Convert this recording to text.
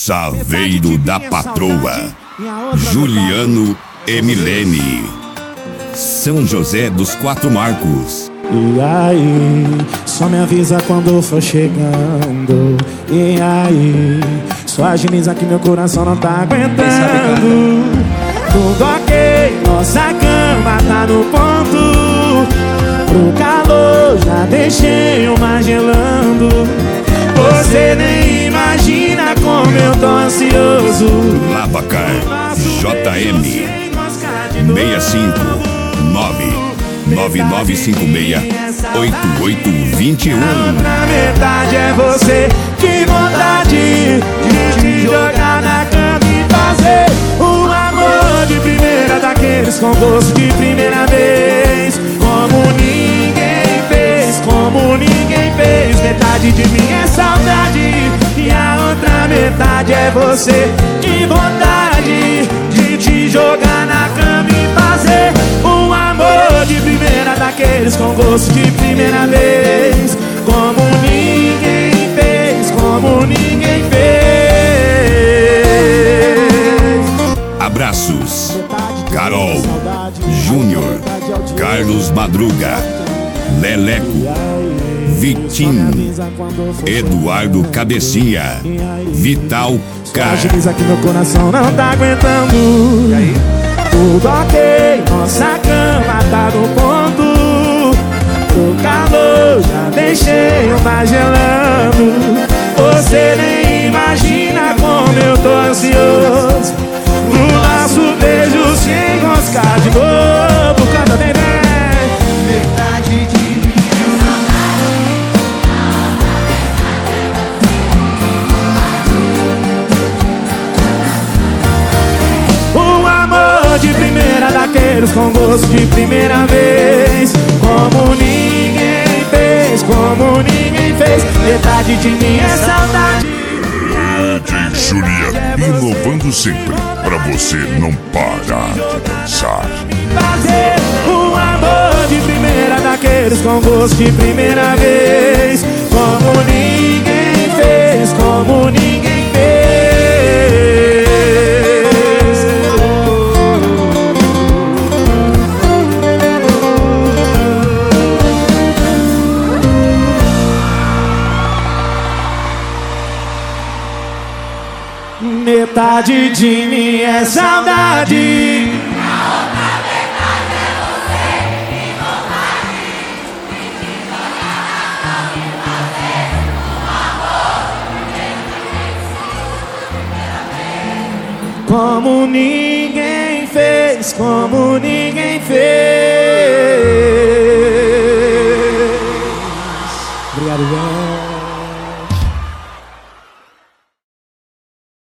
Saveiro da Patroa, Juliano e Milene, São José dos Quatro Marcos. E aí, só me avisa quando for chegando. E aí, só agiliza que meu coração não tá aguentando. Tudo ok, nossa cama tá no ponto. Pro calor já deixei uma gelando. Você nem imagina como eu tô ansioso. Lavacar JM 659-9956-8821. Na verdade é você, que vontade de te jogar na cama e fazer um amor de primeira, daqueles com gosto de primeira vez. Como ninguém fez, como ninguém fez. Metade de mim é saudade e a outra metade é você. Que vontade de te jogar na cama e fazer um amor de primeira, daqueles com gosto de primeira vez. Como ninguém fez, como ninguém fez. Abraços, Carol, Júnior, Carlos Madruga, Leleco, Vitinho, Eduardo Cabecinha, Vital Car. Agiliza que meu coração não tá aguentando. E aí? Tudo ok, nossa cama tá no ponto. O calor já deixei uma gelando. Você nem imagina como eu tô ansioso. No nosso beijo se enroscar de novo. Canta bem, bem. Metade de mim um amor de primeira, daqueles com gosto de primeira vez. Como ninguém fez, como ninguém fez. Metade de mim é saudade. DJ Juliano, inovando sempre, pra você não parar de dançar. Fazer um amor de primeira, daqueles com gosto de primeira vez. Como ninguém fez, como ninguém fez. Metade de mim é saudade. Como ninguém fez, como ninguém fez. Obrigado, gente.